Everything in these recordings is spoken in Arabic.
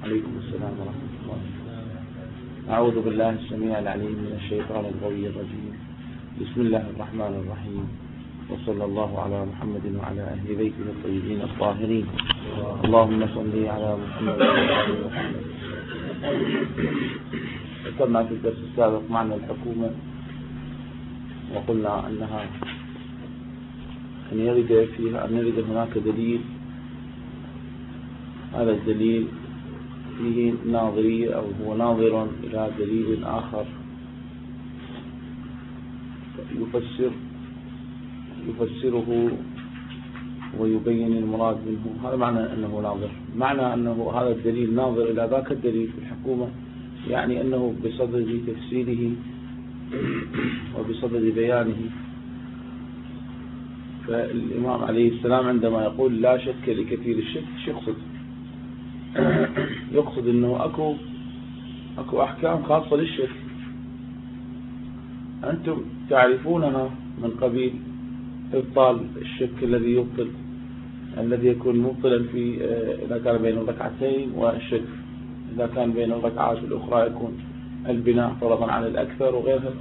عليكم السلام ورحمة الله. أعوذ بالله السميع العليم من الشيطان الغوي الرجيم. بسم الله الرحمن الرحيم، وصلى الله على محمد وعلى أهل بيته الطيبين الطاهرين. اللهم صل على محمد وعلى آل محمد. ذكرنا في الدرس السابق معنى الحكومة، وقلنا أنها أن يرد هناك دليل، هذا الدليل فيه ناظرية أو هو ناظر إلى دليل آخر يفسره ويبين المراد منه. هذا معنى أنه ناظر. معنى أنه هذا الدليل ناظر إلى ذاك الدليل في الحكومة، يعني أنه بصدد تفسيره وبصدد بيانه. فالإمام عليه السلام عندما يقول لا شك لكثير الشك، شو يقصد؟ يقصد أنه أكو أحكام خاصة للشك أنتم تعرفونها من قبيل إبطال الشك الذي يكون مبطلا في إذا كان بين الركعتين، والشك إذا كان بين الركعات الأخرى يكون البناء فرضا على الأكثر وغيرها.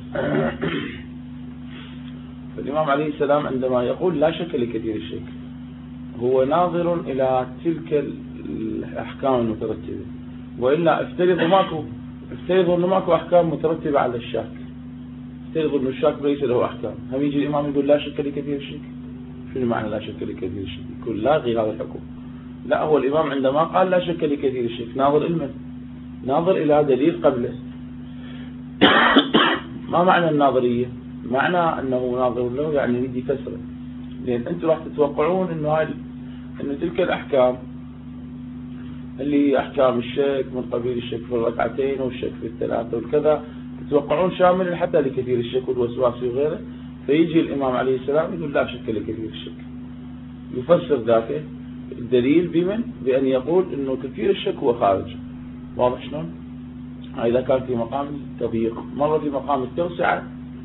فالإمام عليه السلام عندما يقول لا شك لكثير الشك هو ناظر إلى تلك الأحكام المترتبة، وإلا افترضوا أنه ماكو أحكام مترتبة على الشك، افترضوا أنه الشك ليس له أحكام، هم يجي الإمام يقول لا شك لكثير الشك؟ شنو معنى لا شك لكثير الشك؟ يقول لاغي هذا الحكم. لا، هو الإمام عندما قال لا شك لكثير الشك ناظر إلى دليل قبله. ما معنى الناظرية؟ معنى أنه ناظر له يعني يريد يفسره، لأن أنتم راح تتوقعون أنه تلك الأحكام اللي هي أحكام الشك من قبيل الشك في الركعتين والشك في الثلاثة والكذا، تتوقعون شامل حتى لكثير الشك والوسواس وغيره. فيجي الإمام عليه السلام يقول لا شك لكثير الشك، يفسر ذاك الدليل بأن يقول أنه كثير الشك هو خارج. واضح شلون؟ إذا كان في مقام التضييق، مرة في مقام التوسعة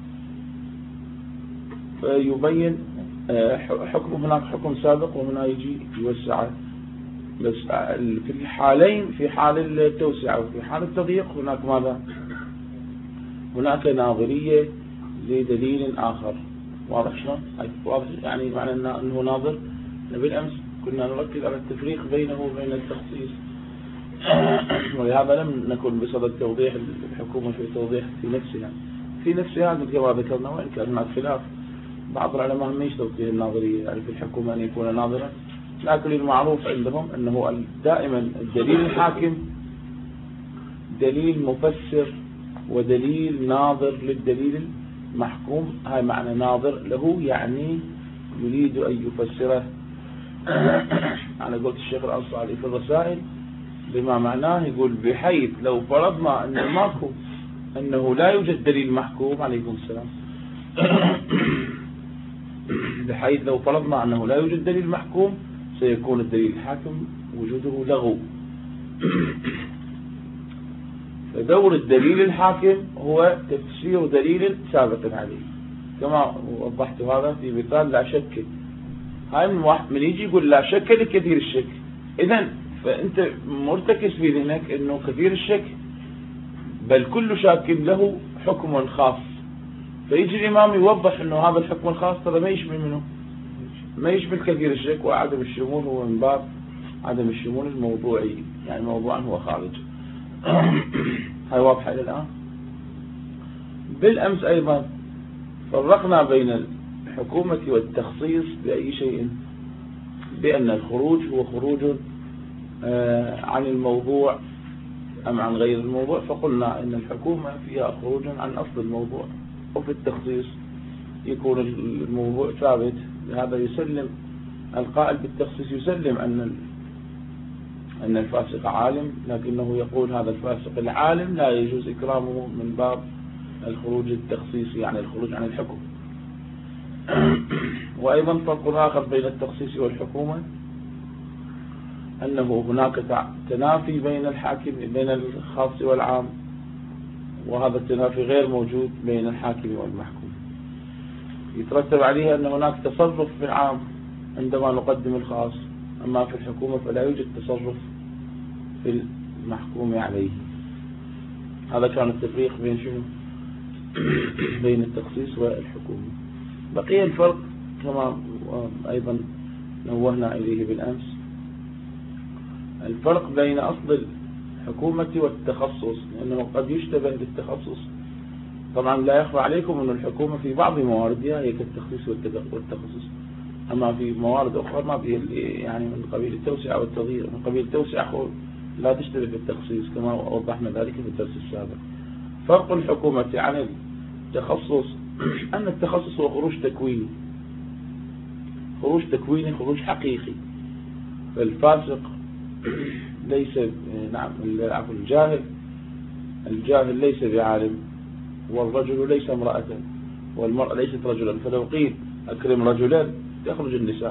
فيبين حكم، هناك حكم سابق وهنا يجي يوسع. بس في الحالين، في حال التوسعة وفي حال التضييق، هناك ماذا؟ هناك ناظرية لدليل آخر. واضح شلون؟ واضح يعني معنى أنه ناظر. بالأمس كنا نركز على التفريق بينه وبين التخصيص، ولهذا لم نكن بصدد توضيح الحكومة في نفسها مثل كما ذكرنا، وإن كان هناك خلاف. بعض العلماء ما يشترط فيه الناظرية، يعني في الحكومة أن يكون ناظرا، لكن المعروف عندهم أنه دائما الدليل الحاكم دليل مفسر ودليل ناظر للدليل المحكوم. هاي معنى ناظر له، يعني يريد أن يفسره على قولة الشيخ الأنصاري في الرسائل بما معناه. يقول بحيث لو فرضنا أنه لا يوجد دليل محكوم، عليكم السلام، بحيث لو فرضنا أنه لا يوجد دليل محكوم سيكون الدليل الحاكم وجوده لغو. فدور الدليل الحاكم هو تفسير دليل سابق عليه، كما وضحت هذا في مثال لا شك. هاي من يجي يقول لا شك لكثير الشك، إذن فأنت مرتكز في ذهنك أنه كثير الشك بل كل شاك له حكم خاص. فيجي الإمام يوضح أنه هذا الحكم الخاص ترى ما يشمل منه، ما يشمل كثير الشك، وعدم الشمول هو من باب عدم الشمول الموضوعي، يعني موضوعا هو خارج. هاي واضحة إلى الآن. بالأمس أيضا فرقنا بين الحكومة والتخصيص بأي شيء، بأن الخروج هو خروج عن الموضوع أم عن غير الموضوع. فقلنا أن الحكومة فيها خروج عن أصل الموضوع، وفي التخصيص يكون الموضوع ثابت. لهذا يسلم القائل بالتخصيص، يسلم أن الفاسق عالم، لكنه يقول هذا الفاسق العالم لا يجوز إكرامه من باب الخروج التخصيصي، يعني الخروج عن الحكم. وأيضا فرق آخر بين التخصيص والحكومة أنه هناك تنافي بين الحاكم بين الخاص والعام، وهذا التنافي غير موجود بين الحاكم والمحكوم. يترتب عليه أن هناك تصرف في العام عندما نقدم الخاص، أما في الحكومة فلا يوجد تصرف في المحكوم عليه. هذا كان التفريق بين شنو؟ بين التخصيص والحكومة. بقي الفرق كما أيضا نوهنا إليه بالأمس، الفرق بين أصل الحكومة والتخصص، لأنه قد يشتبه بالتخصص. طبعا لا يخفى عليكم أن الحكومة في بعض مواردها هي كالتخصيص والتخصص، أما في موارد أخرى ما يعني من قبيل التوسعة والتغيير، من قبيل التوسعة لا تشتبه بالتخصيص كما وضحنا ذلك في الدرس السابق. فرق الحكومة عن التخصص أن التخصص هو خروج تكويني، خروج حقيقي. فالفاسق ليس الجاهل ليس بعالم، والرجل ليس امرأة، والمرأة ليست رجلا. فلو قيل أكرم رجلا تخرج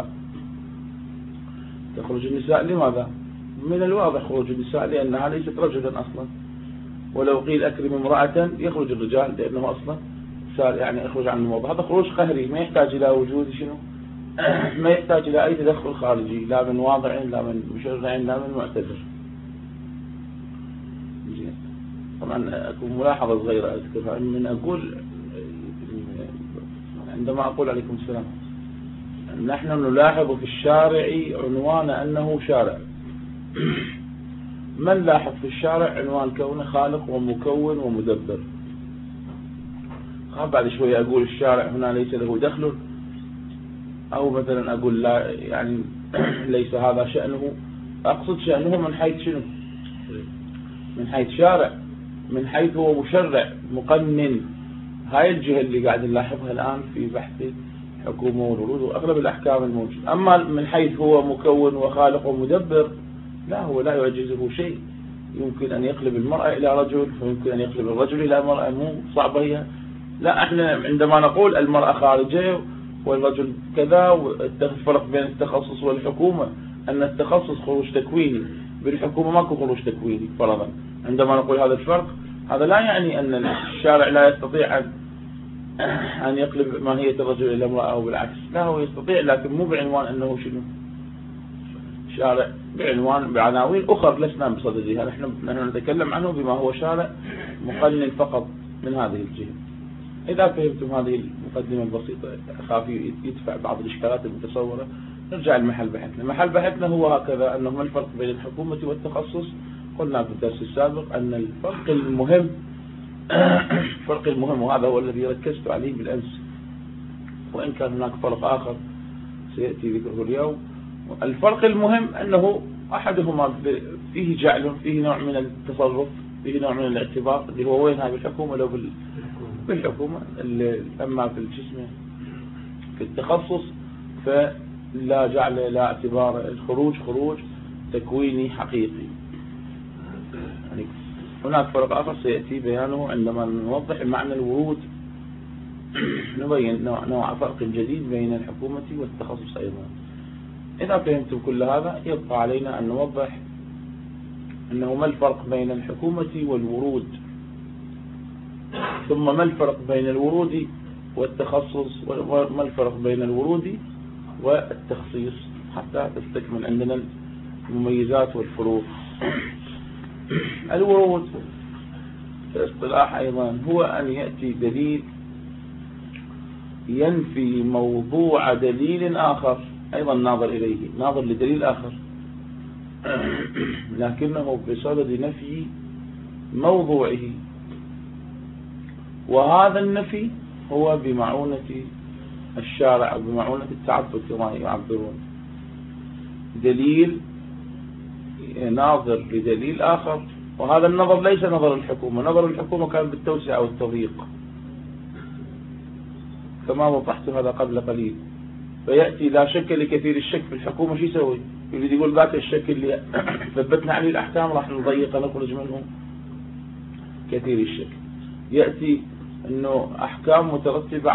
النساء. لماذا؟ من الواضح خروج النساء لأنها ليست رجلا أصلا. ولو قيل أكرم امرأة يخرج الرجال لأنه أصلا يعني يخرج عن الموضوع. هذا خروج قهري ما يحتاج إلى وجود شنو، ما يحتاج إلى أي تدخل خارجي، لا من واضع لا من مشرع لا من معتذر. طبعا أكون ملاحظة صغيرة أذكرها، من أقول عندما أقول عليكم السلام نحن نلاحظ في الشارع عنوان أنه شارع. من لاحظ في الشارع عنوان كونه خالق ومكون ومدبر. بعد شوية أقول الشارع هنا ليس له دخل، أو مثلا أقول لا يعني ليس هذا شأنه. أقصد شأنه من حيث شنو؟ من حيث شارع، من حيث هو مشرع مقنن. هاي الجهة اللي قاعد نلاحظها الآن في بحث الحكومة والورود وأغلب الأحكام الموجودة. أما من حيث هو مكون وخالق ومدبر لا، هو لا يعجزه شيء. يمكن أن يقلب المرأة إلى رجل، ويمكن أن يقلب الرجل إلى مرأة، مو صعبة هي. لا، احنا عندما نقول المرأة خارجية والرجل كذا، والفرق بين التخصص والحكومة أن التخصص خروج تكويني، بالحكومة ماكو خروج تكويني فرضا. عندما نقول هذا الفرق، هذا لا يعني أن الشارع لا يستطيع أن يقلب ماهية الرجل إلى امرأة أو بالعكس. لا، هو يستطيع، لكن مو بعنوان أنه شنو شارع، بعناوين أخرى لسنا بصددها. نحن نتكلم عنه بما هو شارع مقنن فقط من هذه الجهة. إذا فهمتم هذه المقدمة البسيطة، أخاف يدفع بعض الإشكالات المتصورة. نرجع لمحل بحثنا. محل بحثنا هو هكذا، أنه ما الفرق بين الحكومة والتخصص. قلنا في الدرس السابق أن الفرق المهم وهذا هو الذي ركزت عليه بالأمس، وإن كان هناك فرق آخر سيأتي ذكره اليوم. الفرق المهم أنه أحدهما فيه جعل، فيه نوع من التصرف، فيه نوع من الاعتبار، اللي هو وينها بالحكومة لو بالحكومة. أما في الجسم في التخصص فلا جعل لا اعتبار، خروج تكويني حقيقي. يعني هناك فرق آخر سيأتي بيانه عندما نوضح معنى الورود، نبين نوع فرق جديد بين الحكومة والتخصص أيضا. إذا فهمتم كل هذا يبقى علينا أن نوضح أنه ما الفرق بين الحكومة والورود، ثم ما الفرق بين الورود والتخصص، وما الفرق بين الورود والتخصيص، حتى تستكمل عندنا المميزات والفروق. الورود في اصطلاح أيضا هو أن يأتي دليل ينفي موضوع دليل آخر أيضا ناظر إليه، ناظر لدليل آخر، لكنه بصدد نفي موضوعه. وهذا النفي هو بمعونة الشارع أو بمعونة التعبد كما يعبرون. دليل ناظر لدليل آخر، وهذا النظر ليس نظر الحكومة. نظر الحكومة كان بالتوسعة والتضييق كما وضحت هذا قبل قليل. فيأتي لا شك لكثير الشك في الحكومة، شو يسوي؟ يقول ذاك الشك اللي ثبتنا عليه الأحكام راح نضيق نخرج منه كثير الشك. يأتي أنه أحكام مترتبة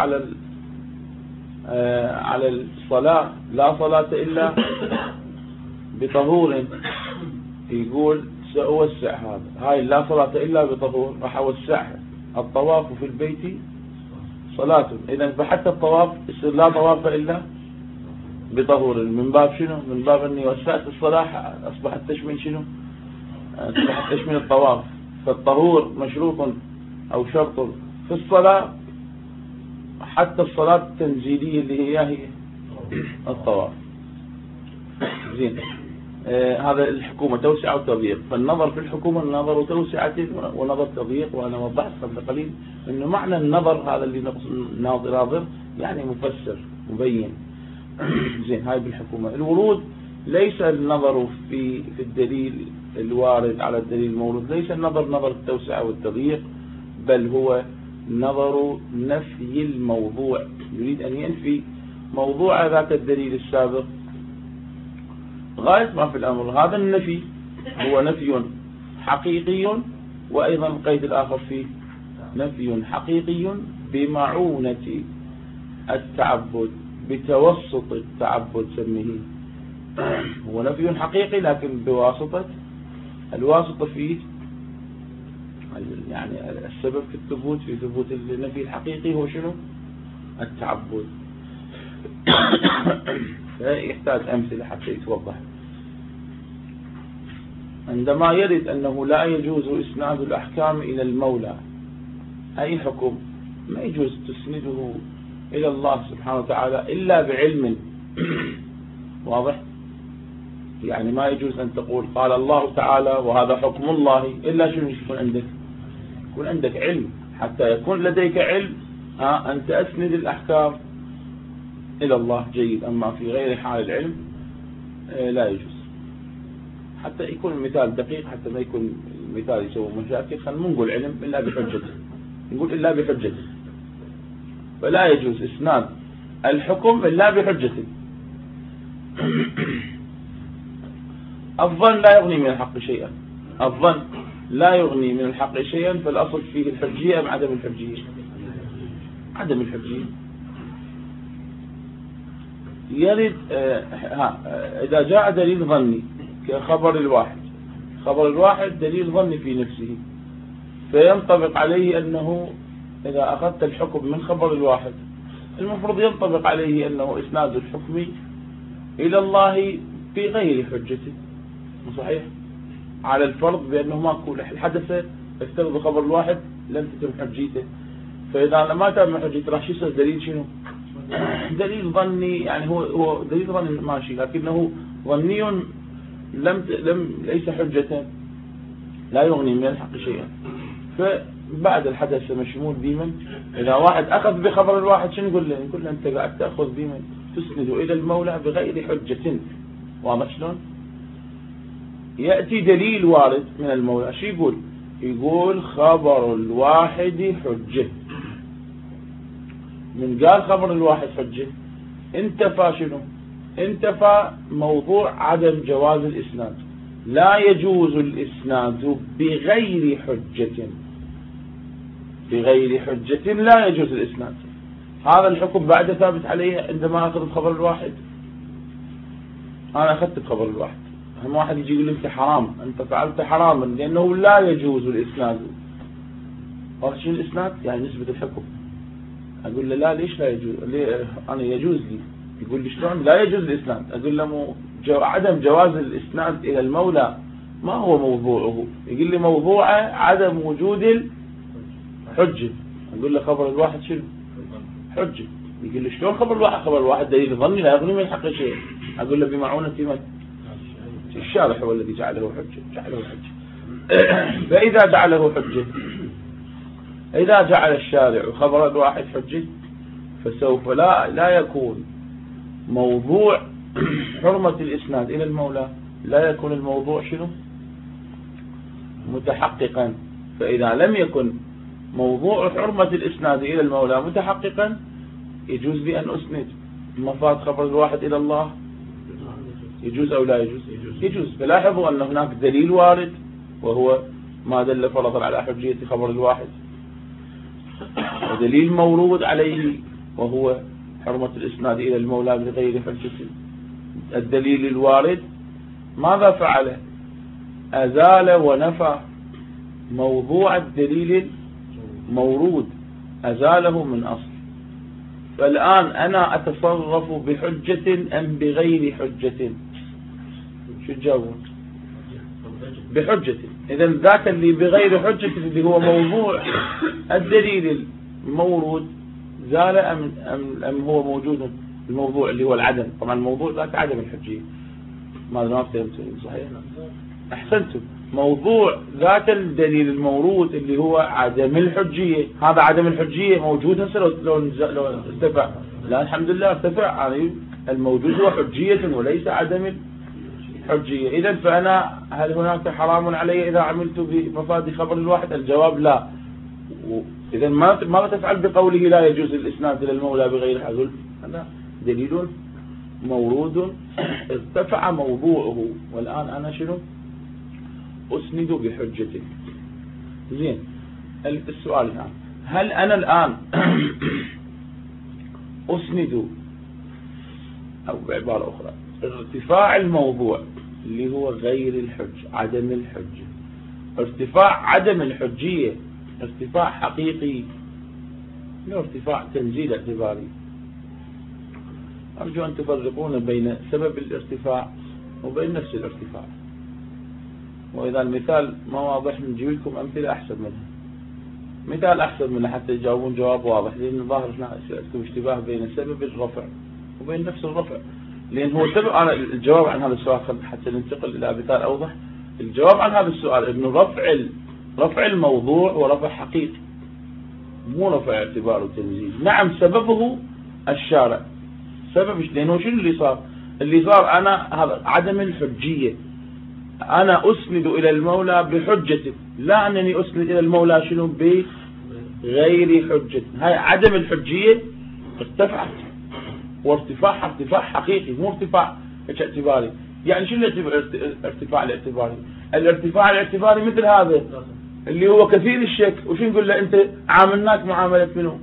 على الصلاة، لا صلاة إلا بطهور، يقول سأوسع هذا، هاي لا صلاة إلا بطهور راح أوسعها. الطواف في البيت صلاة، إذا فحتى الطواف يصير لا طواف إلا بطهور. من باب شنو؟ من باب أني وسعت الصلاة، أصبحت تشمل شنو؟ تشمل الطواف. فالطهور مشروط أو شرط في الصلاة، حتى الصلاة التنزيلية اللي هي الطواف. زين. هذا الحكومة توسعة وتضييق. فالنظر في الحكومة نظر توسعة ونظر تضييق. وأنا وضحت قبل قليل أنه معنى النظر هذا اللي نقصد ناظر يعني مفسر مبين. زين. هاي بالحكومة. الورود ليس النظر في الدليل الوارد على الدليل المورود، ليس النظر نظر التوسعة والتضييق، بل هو نظر نفي الموضوع. يريد أن ينفي موضوع ذاك الدليل السابق غاية ما في الأمر. هذا النفي هو نفي حقيقي، وأيضا القيد الآخر فيه نفي حقيقي بمعونة التعبد، بتوسط التعبد سميه. هو نفي حقيقي لكن بواسطة الواسطة فيه، يعني السبب في الثبوت، في ثبوت النفي الحقيقي هو شنو؟ التعبد. يحتاج أمثلة حتى يتوضح. عندما يرد أنه لا يجوز إسناد الأحكام إلى المولى، أي حكم ما يجوز تسنده إلى الله سبحانه وتعالى إلا بعلم. واضح؟ يعني ما يجوز أن تقول قال الله تعالى وهذا حكم الله إلا شنو يكون عندك علم. حتى يكون لديك علم أن تسند الأحكام إلى الله جيد. أما في غير حال العلم لا يجوز. حتى يكون المثال دقيق، حتى ما يكون المثال يسوي مشاكل. خلينا نقول علم إلا بحجته، نقول إلا بحجته. فلا يجوز إسناد الحكم إلا بحجته. الظن لا يغني من الحق شيئا. الظن لا يغني من الحق شيئا. فالأصل فيه الحجية أم عدم الحجية؟ عدم الحجية. يرد إذا جاء دليل ظني كخبر الواحد، خبر الواحد دليل ظني في نفسه، فينطبق عليه أنه إذا أخذت الحكم من خبر الواحد المفروض ينطبق عليه أنه إسناد الحكم إلى الله بغير حجته. صحيح؟ على الفرض بأنه ماكو الحدث افترض خبر الواحد لم تتم حجيته. فإذا ما تم حجيته راح يصير دليل شنو؟ دليل ظني. يعني هو دليل ظني ماشي، لكنه ظني ليس حجة، لا يغني من الحق شيئا. فبعد الحدث مشمول بمن؟ إذا واحد أخذ بخبر الواحد شنو نقول له؟ نقول له أنت قاعد تأخذ بمن؟ تسند إلى المولى بغير حجة. واضح شلون؟ يأتي دليل وارد من المولى شو يقول؟ يقول خبر الواحد حجة. من قال خبر الواحد حجة انتفى شنو؟ انتفى موضوع عدم جواز الإسناد. لا يجوز الإسناد بغير حجة. بغير حجة لا يجوز الإسناد. هذا الحكم بعد ثابت عليه عندما أخذ بخبر الواحد. أنا أخذت بخبر الواحد، هم واحد يجي يقول أنت حرام، أنت فعلت حراما لأنه لا يجوز الإسناد. شو الإسناد؟ يعني نسبة الحكم. أقول له لا، ليش لا يجوز؟ أنا يجوز لي. يقول لي شلون لا يجوز الإسناد؟ أقول له عدم جواز الإسناد إلى المولى ما هو موضوعه. يقول لي موضوعه عدم وجود الحجة. أقول له خبر الواحد شنو؟ حجة. يقول لي شلون خبر الواحد؟ خبر الواحد دليل ظني لا يغني من الحق شيء. أقول له بمعونة من؟ الشارح هو الذي جعله حجة. فإذا جعله حجة، إذا جعل الشارع خبر الواحد حجة، فسوف لا يكون موضوع حرمة الإسناد إلى المولى، لا يكون الموضوع شنو؟ متحققا. فإذا لم يكن موضوع حرمة الإسناد إلى المولى متحققا يجوز لي أن أسند مفاد خبر الواحد إلى الله. يجوز أو لا يجوز؟ يجوز. فلاحظوا أن هناك دليل وارد وهو ما دل فرضا على حجية خبر الواحد، ودليل مورود عليه وهو حرمة الإسناد إلى المولى بغير حجة. الدليل الوارد ماذا فعل؟ أزال ونفى موضوع الدليل المورود، أزاله من أصل. فالآن أنا أتصرف بحجة أم بغير حجة؟ شو تجاوبون؟ بحجة. إذا ذاك اللي بغير حجة اللي هو موضوع الدليل المورود زال أم هو موجود الموضوع اللي هو العدم. طبعا الموضوع ذاك عدم الحجية. ماذا ما فهمتم صحيح؟ أحسنتم. موضوع ذاك الدليل المورود اللي هو عدم الحجية، هذا عدم الحجية موجود هسه لو ارتفع؟ لا الحمد لله ارتفع. يعني الموجود هو حجية وليس عدم الحجية. إذا فأنا هل هناك حرام علي إذا عملت بمفاد خبر الواحد؟ الجواب لا. إذا ماذا تفعل بقوله لا يجوز الإسناد إلى المولى بغير حذف؟ هذا دليل مورود ارتفع موضوعه، والآن أنا شنو أسند بحجته. زين، السؤال الآن، هل أنا الآن أسند، أو بعبارة أخرى ارتفاع الموضوع اللي هو غير الحج عدم الحجة، ارتفاع عدم الحجية ارتفاع حقيقي لا ارتفاع تنزيل اعتباري؟ أرجو أن تفرقون بين سبب الارتفاع وبين نفس الارتفاع. وإذا المثال ما واضح نجيب لكم أمثلة أحسن منها، مثال أحسن منها حتى تجاوبون جواب واضح، لأن الظاهر أسئلتكم اشتباه بين سبب الرفع وبين نفس الرفع. لأن هو سبب، أنا الجواب عن هذا السؤال حتى ننتقل إلى مثال أوضح. الجواب عن هذا السؤال إنه رفع الموضوع هو رفع حقيقي مو رفع اعتبار وتنزيل. نعم سببه الشارع، سبب لأنه شنو اللي صار؟ اللي صار أنا هذا عدم الحجية، أنا أسند إلى المولى بحجة، لا أنني أسند إلى المولى شنو بغير حجة. هاي عدم الحجية ارتفعت، وارتفاع حقيقي مو ارتفاع اعتباري. يعني شنو الارتفاع الاعتباري؟ الارتفاع الاعتباري مثل هذا اللي هو كثير الشك، وشو نقول له أنت عاملناك معاملة منه؟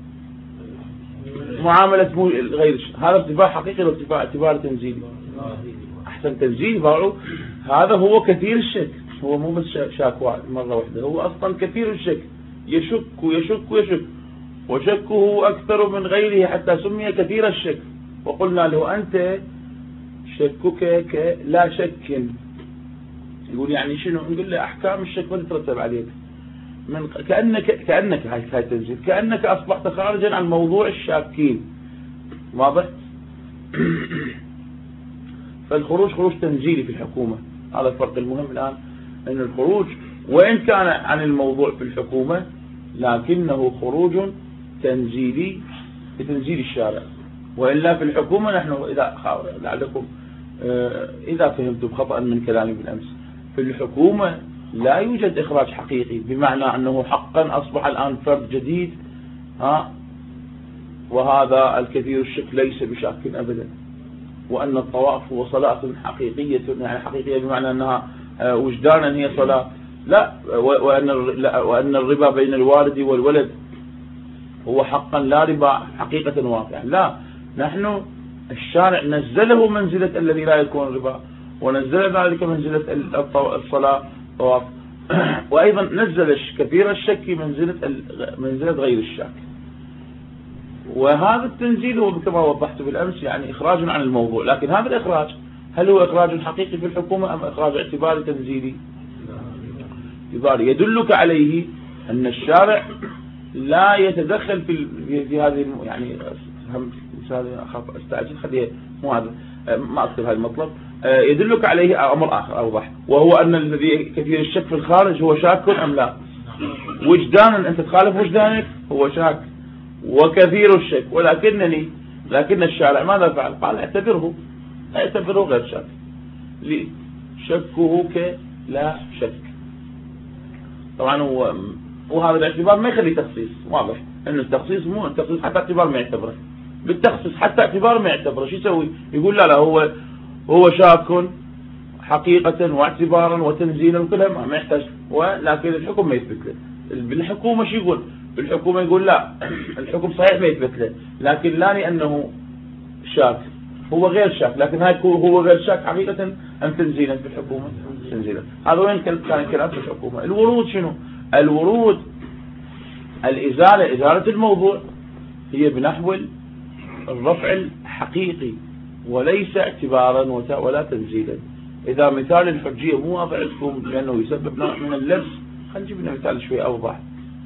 معاملة غير الشك. هذا ارتفاع حقيقي وارتفاع اعتباري تنزيلي. أحسن تنزيل باعوا. هذا هو كثير الشك، هو مو بس شاك مرة واحدة، هو أصلا كثير الشك، يشك ويشك ويشك، وشكه أكثر من غيره حتى سمي كثير الشك. وقلنا له أنت شكك لا شك. يقول يعني شنو؟ نقول له أحكام الشك ما تترتب عليك، من كأنك هاي تنزيل، كأنك أصبحت خارجا عن موضوع الشاكين. واضح؟ فالخروج خروج تنزيلي في الحكومة. هذا الفرق المهم الآن، أن الخروج وإن كان عن الموضوع في الحكومة لكنه خروج تنزيلي بتنزيل الشارع. وإلا في الحكومة نحن لعلكم إذا فهمتم خطأ من كلامي بالأمس، في الحكومة لا يوجد إخراج حقيقي، بمعنى أنه حقا أصبح الآن فرد جديد وهذا الكثير الشك ليس بشاك أبدا، وأن الطواف هو صلاة حقيقية، يعني حقيقية بمعنى أنها وجدانا هي صلاة، لا، وأن الربا بين الوالد والولد هو حقا لا ربا حقيقة واقعا. لا، نحن الشارع نزله منزلة الذي لا يكون ربا، ونزل ذلك منزلة الصلاة طواف، وأيضا نزل كثير الشك منزلة غير الشك. وهذا التنزيل هو كما وضحت بالأمس يعني إخراج عن الموضوع. لكن هذا الإخراج هل هو إخراج حقيقي في الحكومة أم إخراج اعتباري تنزيلي؟ يدلك عليه أن الشارع لا يتدخل في هذه، يعني استعجل خليه مو هذا ما أكثر هذا المطلب. يدلك عليه أمر آخر أوضح، وهو أن الذي كثير الشك في الخارج هو شاك أم لا؟ وجدانا أنت تخالف وجدانك هو شاك وكثير الشك، لكن الشارع ماذا فعل؟ قال اعتبره غير شك، شكه كلا شك. طبعا وهذا الاعتبار ما يخلي تخصيص. واضح انه التخصيص مو التخصيص حتى اعتبار ما يعتبره، بالتخصيص حتى اعتبار ما يعتبره. شو يسوي؟ يقول لا هو شاك حقيقة واعتبارا وتنزيلا وكلها ما يحتاج، ولكن الحكم ما يثبت له. بالحكومة شو يقول؟ بالحكومة يقول لا، الحكم صحيح ما يثبت له، لكن لا لأنه شاك، هو غير شاك، لكن هو غير شاك حقيقة أم تنزيلا في الحكومة؟ تنزيلا. هذا وين كان الكلام في الحكومة. الورود شنو؟ الورود إزالة الموضوع هي بنحو الرفع الحقيقي وليس اعتبارا ولا تنزيلا. إذا مثال الحجية مو واضح لكم لأنه يسبب نوع من اللبس، خلينا نجيب لنا مثال شوي أوضح.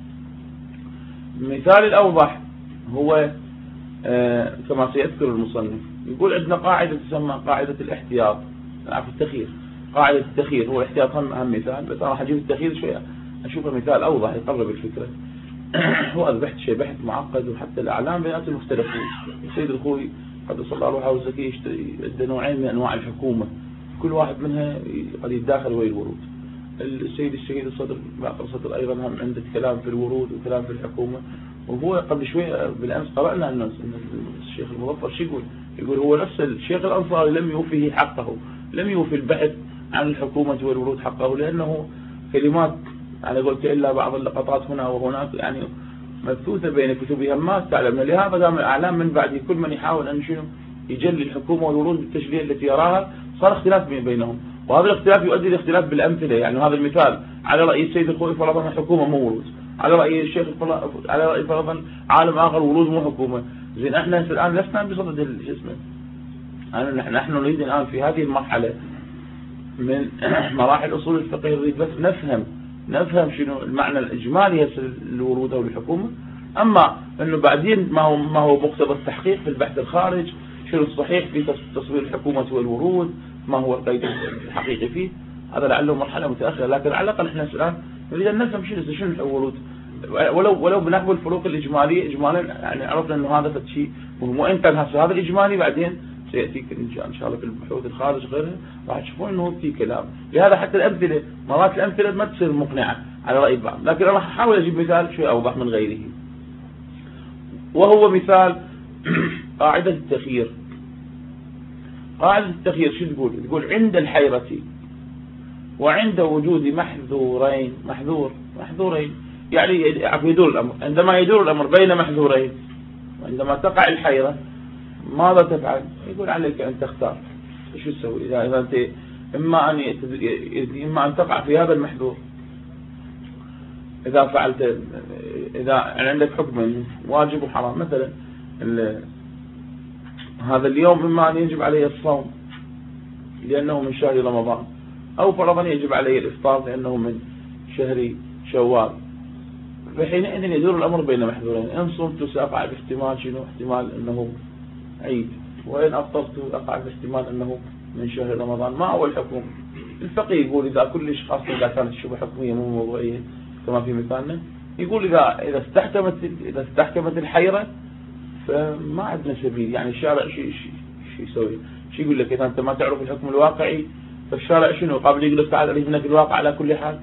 المثال الأوضح هو كما سيذكر المصنف، يقول عندنا قاعدة تسمى قاعدة الاحتياط، التخيير. قاعدة التخيير هو الاحتياط أهم مثال، بس أنا راح أجيب التخيير شوي أشوفه مثال أوضح يقرب الفكرة. هو بحث شيء بحث معقد، وحتى الأعلام بيناتهم مختلفون. السيد الخوي قدس الله روحه وزكيه عنده نوعين من أنواع الحكومة، كل واحد منها قد يتداخل ويا الورود. الشهيد الصدر باقر الصدر أيضا هم عنده كلام في الورود وكلام في الحكومة. وهو قبل شوي بالأمس قرأنا أن الشيخ المظفر شو يقول هو نفس الشيخ الأنصاري لم يوفيه حقه، لم يوفي البحث عن الحكومة والورود حقه، لأنه كلمات يعني قلت إلا بعض اللقطات هنا وهناك يعني مبثوثة بين كتبها ما تعلمنا. لهذا قام الأعلام من بعد كل من يحاول أن شنو يجلي الحكومة والورود بالتشبيه التي يراها، صار اختلاف بينهم، وهذا الاختلاف يؤدي لاختلاف بالأمثلة. يعني هذا المثال على رأي السيد الخوي فرضا حكومة مو ورود، على رأي الشيخ على رأي فرضا عالم آخر ورود مو حكومة. زين احنا الآن لسنا بصدد اسمه، نحن نريد الآن في هذه المرحلة من مراحل أصول الفقه نريد بس نفهم شنو المعنى الإجمالي للورود أو للحكومة. أما أنه بعدين ما هو مقتضى التحقيق في البحث الخارج، شنو الصحيح في تصوير الحكومة والورود، ما هو القيد الحقيقي فيه، هذا لعله مرحلة متأخرة. لكن على الأقل احنا الآن نريد أن نفهم شنو الورود، ولو بنحو الفروق الإجمالية. إجمالا يعني عرفنا أنه هذا شيء مهم، وإن كان هذا الإجمالي بعدين سيأتيك إن شاء الله في البحوث الخارج غيرها راح تشوفون أنه في كلام. لهذا حتى الأمثلة مرات الأمثلة ما تصير مقنعة على رأي البعض، لكن أنا راح أحاول أجيب مثال شوي أوضح من غيره، وهو مثال قاعدة التخيير. قاعدة التخيير شو تقول عند الحيرة وعند وجود محذورين يعني يدور الأمر، عندما يدور الأمر بين محذورين وعندما تقع الحيرة ماذا تفعل؟ يقول عليك أن تختار شو تسوي. إذا أنت إما أن تقع في هذا المحذور، إذا فعلت إذا عندك حكم واجب وحرام، مثلا هذا اليوم إما أن يجب عليه الصوم لأنه من شهر رمضان، أو فرضا يجب عليه الإفطار لأنه من شهر شوال، فحينئذ يدور الأمر بين محذورين. إن صمت سأقع باحتمال شنو؟ احتمال أنه عيد، وإن أفطرت أقع باحتمال أنه من شهر رمضان. ما هو الحكم؟ الفقيه يقول إذا كل خاصة إذا كانت الشبهة حكمية مو موضوعية كما في مثالنا، يقول إذا استحكمت الحيرة فما عندنا سبيل. يعني الشارع شو يسوي؟ شو يقول لك إذا أنت ما تعرف الحكم الواقعي فالشارع شنو قابل يقول لك تعال أريد منك الواقع على كل حال؟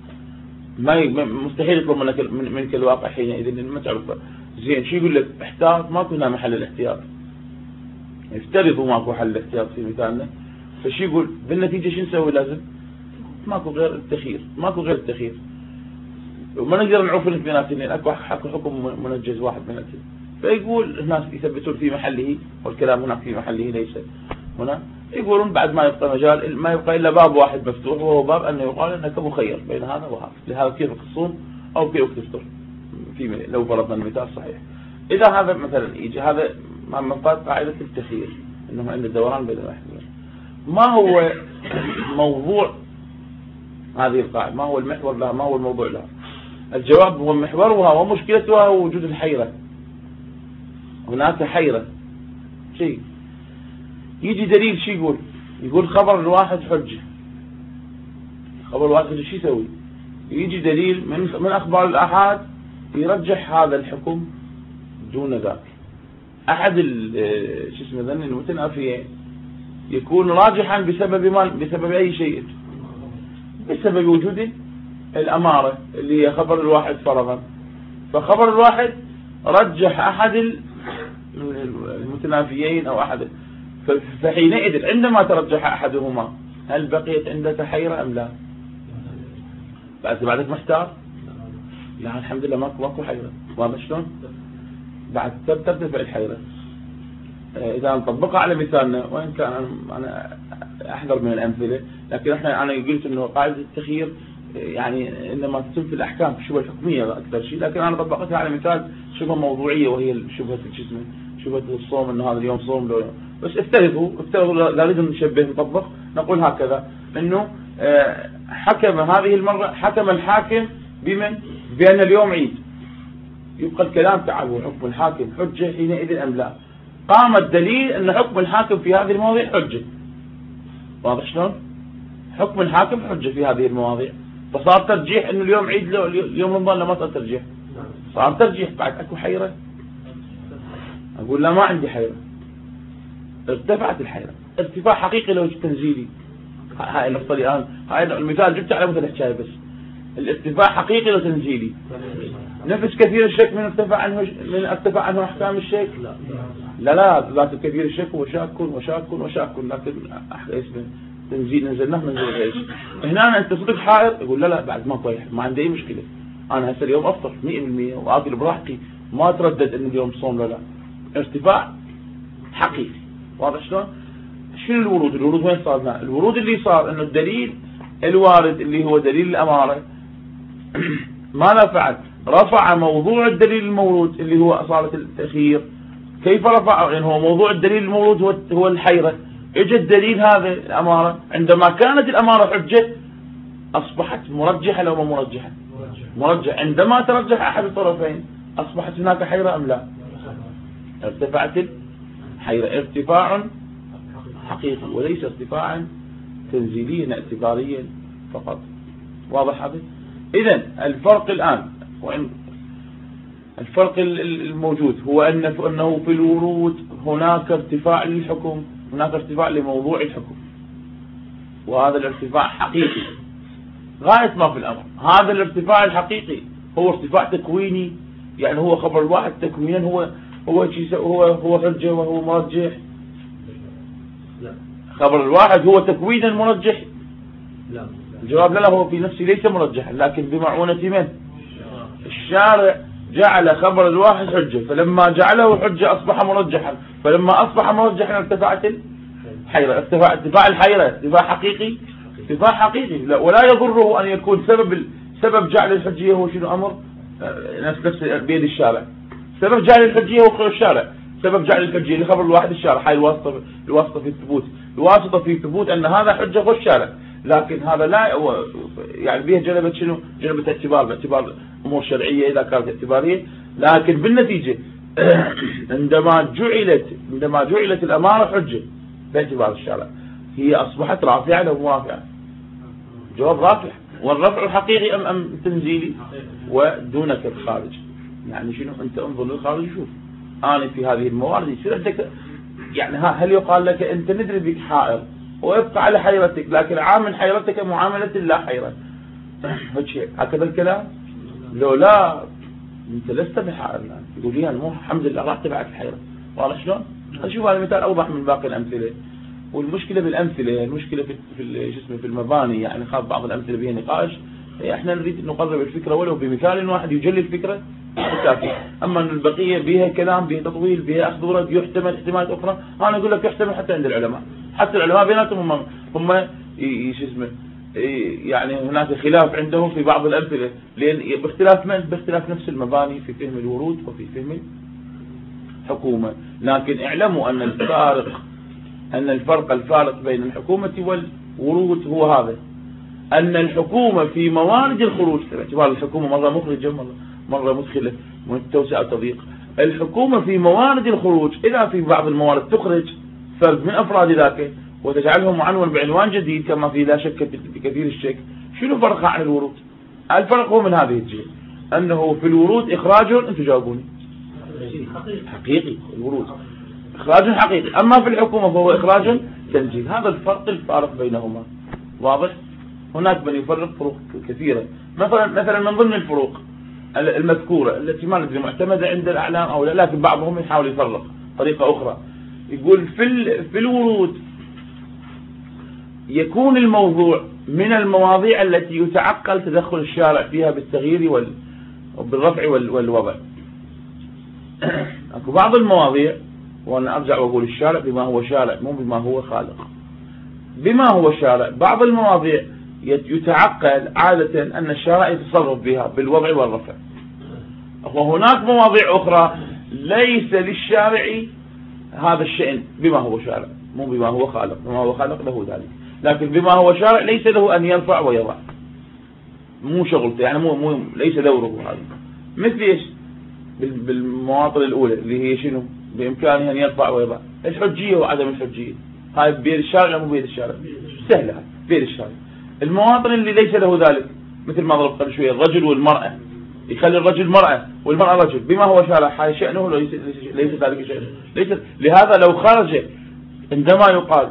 مستحيل يطلب منك الواقع حينئذ ما تعرفه. زين شو يقول لك؟ احتاط، ماكو هنا محل الاحتياط، افترضوا ماكو حل الاحتياط في مثالنا، فشو يقول بالنتيجة شو نسوي؟ لازم ماكو غير التخيير، وما نقدر نعوف بيناتنا، اكو حكم منجز واحد بيناتنا. فيقول الناس يثبتون في محله، والكلام هناك في محله ليس هنا. يقولون بعد ما يبقى مجال، ما يبقى إلا باب واحد مفتوح، وهو باب أنه يقال أنك مخير بين هذا وهذا، لهذا كيف تصوم أو كيف تفطر لو فرضنا المثال صحيح. إذا هذا مثلا يجي هذا من قاعدة التخيير أنه عند الدوران بين المحورين. ما هو موضوع هذه القاعدة؟ ما هو المحور لها؟ ما هو الموضوع لها؟ الجواب هو محورها ومشكلتها هو وجود الحيرة. هناك حيرة شيء يجي دليل شو يقول خبر الواحد حجة. خبر الواحد شو يسوي؟ يجي دليل من أخبار الآحاد يرجح هذا الحكم دون ذاك. أحد شو اسمه ذن المتنافيين يكون راجحا بسبب أي شيء، بسبب وجود الأمارة اللي هي خبر الواحد فرضا. فخبر الواحد رجح أحد المتنافيين أو أحد، فحينئذ عندما ترجح أحدهما هل بقيت عندك حيرة أم لا؟ بعدك محتار؟ لا الحمد لله ماكو حيرة. واضح شلون؟ بعد ترتفع الحيرة. إذا نطبقها على مثالنا، وإن كان أنا أحذر من الأمثلة، لكن أنا قلت إنه قاعدة التخيير يعني إنما تتم في الأحكام في الشبهة الحكمية أكثر شيء، لكن أنا طبقتها على مثال شبهة موضوعية، وهي شبهة الصوم، إنه هذا اليوم صوم لو بس افترضوا لا نريد نشبه نطبق، نقول هكذا أنه حكم هذه المرة، حكم الحاكم بمن؟ بأن اليوم عيد. يبقى الكلام تعالوا حكم الحاكم حجة حينئذ أم لا؟ قام الدليل أن حكم الحاكم في هذه المواضيع حجة. واضح شلون؟ حكم الحاكم حجة في هذه المواضيع. فصار ترجيح أنه اليوم عيد اليوم رمضان، ما صار ترجيح، صار ترجيح. بعد أكو حيرة؟ أقول لا، ما عندي حيرة. ارتفعت الحيرة ارتفاع حقيقي لو تنزيلي. هاي النقطة الآن، هاي المثال جبت على مثل الحكاية بس. الارتفاع حقيقي لو تنزيلي. نفس كثير الشك من ارتفع عنه أحكام الشك. لا ذات كثير الشك هو شاك وشاك، لكن اسمه تنزيل نزلناه ننزل ايش. هنا انت صدق حائر، يقول لا بعد ما طيح، ما عندي اي مشكله، انا هسه اليوم افطر 100% واكل براحتي، ما اتردد ان اليوم صوم. لا ارتفاع حقيقي. واضح شلون؟ شنو الورود؟ الورود وين صار لنا؟ الورود اللي صار انه الدليل الوارد اللي هو دليل الاماره ماذا فعل؟ رفع موضوع الدليل المورود اللي هو اصاله التاخير. كيف رفعه؟ يعني هو موضوع الدليل المورود هو الحيره. اجى الدليل هذا الاماره، عندما كانت الاماره حجه اصبحت مرجحه لو ما مرجحه؟ مرجح. عندما ترجح احد الطرفين اصبحت هناك حيره ام لا؟ ارتفعت الحيره ارتفاع حقيقي وليس ارتفاعا تنزيليا اعتباريا فقط. واضح هذا؟ اذا الفرق الان، وإن الفرق الموجود هو انه في الورود هناك ارتفاع للحكم، هناك ارتفاع لموضوع الحكم، وهذا الارتفاع حقيقي غاية ما في الأمر. هذا الارتفاع الحقيقي هو ارتفاع تكويني، يعني هو خبر الواحد تكوينا هو حجة وهو مرجح. خبر الواحد هو تكوينا مرجح. الجواب لا، هو في نفسه ليس مرجحا، لكن بمعونة من؟ الشارع جعل خبر الواحد حجة، فلما جعله حجة أصبح مرجحا، فلما أصبح مرجحا ارتفعت الحيرة. ارتفاع الحيرة ارتفاع حقيقي، ارتفاع حقيقي. ولا يضره أن يكون سبب جعل الحجية هو شنو؟ أمر نفس بيد الشارع. سبب جعل الحجية هو خير الشارع. سبب جعل الحجية لخبر الواحد الشارع، هاي الواسطة في الثبوت. الواسطة في ثبوت أن هذا حجة هو الشارع، لكن هذا لا يعني به جلبت شنو؟ جلبت اعتبار، باعتبار امور شرعيه اذا كانت اعتباريه. لكن بالنتيجه عندما جعلت الاماره حجه باعتبار الشارع، هي اصبحت رافعه لو مو رافعه؟ جواب رافع. والرفع الحقيقي ام تنزيلي؟ ودونك الخارج. يعني شنو؟ انت انظر للخارج شوف انا في هذه الموارد يصير عندك، يعني هل يقال لك انت ندري بك حائر وابقى على حيرتك، لكن عامل حيرتك معاملة لا حيرة؟ هكذا الكلام؟ لو لا انت لست بحائر الان، يقول لي انا الحمد لله راح تبعك الحيرة. واضح شلون؟ اشوف هذا مثال اوضح من باقي الامثله. والمشكله بالامثله، المشكله في المباني، يعني خاف بعض الامثله بها نقاش. احنا نريد نقرب الفكره ولو بمثال واحد يجلي الفكره كافي. اما ان البقيه بها كلام، بها تطويل، بها اخذ ورد، يحتمل احتمالات اخرى. انا اقول لك يحتمل حتى عند العلماء، حتى العلماء بيناتهم هم يعني هناك خلاف عندهم في بعض الامثله، لان باختلاف نفس المباني في فهم الورود وفي فهم الحكومه. لكن اعلموا ان الفارق بين الحكومه والورود هو هذا، ان الحكومه في موارد الخروج، باعتبار الحكومه مره مخرجه مره مدخله، توسعه وتضييق. الحكومه في موارد الخروج اذا في بعض الموارد تخرج فرد من افراد ذاك وتجعله معنون بعنوان جديد كما في لا شك بكثير الشك، شنو فرقها عن الورود؟ الفرق هو من هذه الجهه، انه في الورود اخراج، انتم جاوبوني، حقيقي. الورود اخراج حقيقي، اما في الحكومه فهو اخراج تنزيل. هذا الفارق بينهما. واضح؟ هناك من يفرق فروق كثيره. مثلا من ضمن الفروق المذكوره التي ما ندري معتمده عند الاعلام او لا، لكن بعضهم يحاول يفرق طريقه اخرى. يقول في الورود يكون الموضوع من المواضيع التي يتعقل تدخل الشارع فيها بالتغيير وبالرفع والوضع. اكو بعض المواضيع، وانا ارجع واقول الشارع بما هو شارع مو بما هو خالق، بما هو شارع. بعض المواضيع يتعقل عادة ان الشارع يتصرف بها بالوضع والرفع، وهناك مواضيع اخرى ليس للشارع هذا الشأن بما هو شارع، مو بما هو خالق. بما هو خالق له ذلك. لكن بما هو شارع ليس له أن يرفع ويضع، مو شغلته، يعني مو ليس دوره هذا. مثل ايش؟ بالمواطن الأولى اللي هي شنو؟ بإمكانه أن يرفع ويضع. الحجية وعدم الحجية هاي بيد الشارع مو بيد الشارع؟ سهلة هاي بيد الشارع. المواطن اللي ليس له ذلك مثل ما ضرب قبل شوية الرجل والمرأة، يخلي الرجل مرأة والمرأة رجل، بما هو شارع هاي شأنه ليس ذلك شأنه. ليس لهذا لو خرج عندما يقال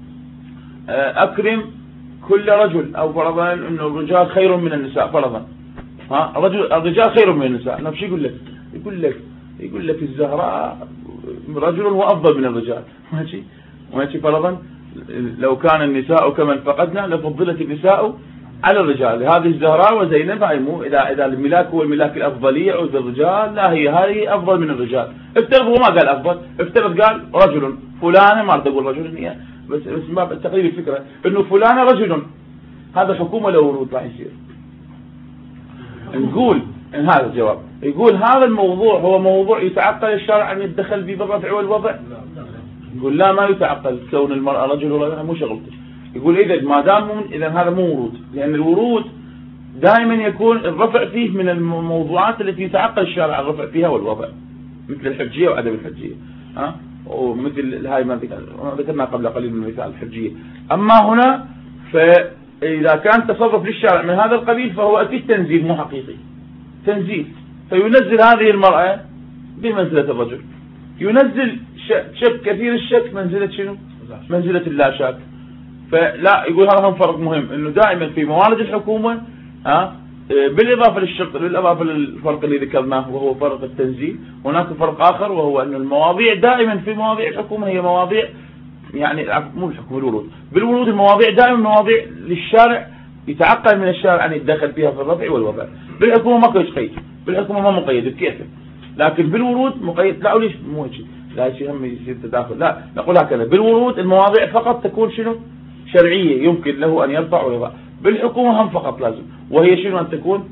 أكرم كل رجل، أو فرضا أنه الرجال خير من النساء فرضا، الرجال خير من النساء، نفس يقول لك يقول لك الزهراء رجل هو أفضل من الرجال، ماشي فرضا لو كان النساء كمن فقدنا لفضلت النساء على الرجال، هذه الزهراء وزينب هاي مو إذا الملاك هو الملاك الأفضلية عند الرجال، لا هذه أفضل من الرجال. افترض هو ما قال أفضل، افترض قال رجل فلان، ما تقول رجل هي بس ما تقريب الفكرة انه فلان رجل، هذا حكومة لو ورود راح يصير. نقول ان هذا الجواب يقول هذا الموضوع هو موضوع يتعقل الشرع ان يتدخل فيه بالرفع والوضع. يقول لا ما يتعقل كون المرأة رجل ولا مو شغلته. يقول اذا ما دام اذا هذا مو ورود، لان الورود دائما يكون الرفع فيه من الموضوعات التي يتعقل الشرع الرفع فيها والوضع، مثل الحجية وعدم الحجية، ومثل هاي ما ذكرنا قبل قليل من مثال الحجية. أما هنا فإذا كان تصرف للشارع من هذا القبيل فهو أكيد تنزيل مو حقيقي، تنزيل، فينزل هذه المرأة بمنزلة الرجل، ينزل شك كثير الشك منزلة شنو؟ منزلة اللا شك. فلا يقول هذا هم فرق مهم، انه دائما في موارد الحكومة بالإضافة للشق، بالإضافة للفرق اللي ذكرناه وهو فرق التنزيل، هناك فرق آخر وهو أن المواضيع دائما في مواضيع الحكومة هي مواضيع، يعني مو الحكم الورود، بالورود المواضيع دائما مواضيع للشارع يتعقل من الشارع أن يتدخل فيها في الرفع والوضع. بالحكومة ما قيد، بالحكومة ما مقيد بكيفه، لكن بالورود مقيد. لا ليش مو هيك؟ لا شيء هم يصير تداخل، لا نقول هكذا، بالورود المواضيع فقط تكون شنو؟ شرعية يمكن له أن يرفع ويضع. بالحكومة هم فقط لازم، وهي شنو أن تكون